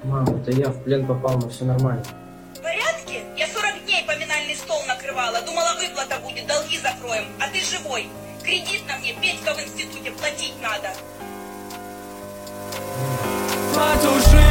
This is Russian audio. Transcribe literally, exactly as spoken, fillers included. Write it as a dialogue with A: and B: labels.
A: Мам, это я в плен попал, но все нормально.
B: В порядке? Я сорок дней поминальный стол накрывала. Думала, выплата будет, долги закроем. А ты живой. Кредит на мне, Петька в институте, платить надо.
C: Потуши